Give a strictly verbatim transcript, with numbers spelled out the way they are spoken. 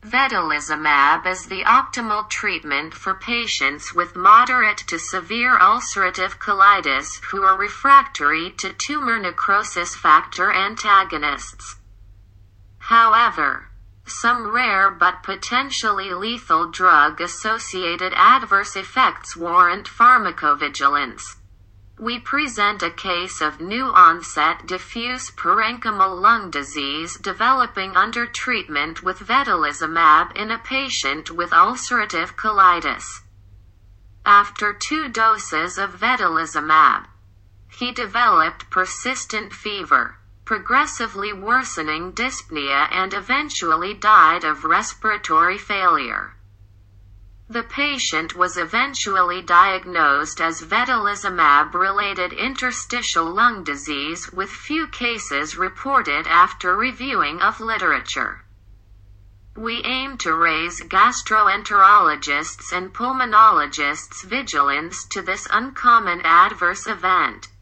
Vedolizumab is the optimal treatment for patients with moderate to severe ulcerative colitis who are refractory to tumor necrosis factor antagonists. However, some rare but potentially lethal drug-associated adverse effects warrant pharmacovigilance. We present a case of new-onset diffuse parenchymal lung disease developing under treatment with vedolizumab in a patient with ulcerative colitis. After two doses of vedolizumab, he developed persistent fever, progressively worsening dyspnea, and eventually died of respiratory failure. The patient was eventually diagnosed as vedolizumab-related interstitial lung disease, with few cases reported after reviewing of literature. We aim to raise gastroenterologists' and pulmonologists' vigilance to this uncommon adverse event.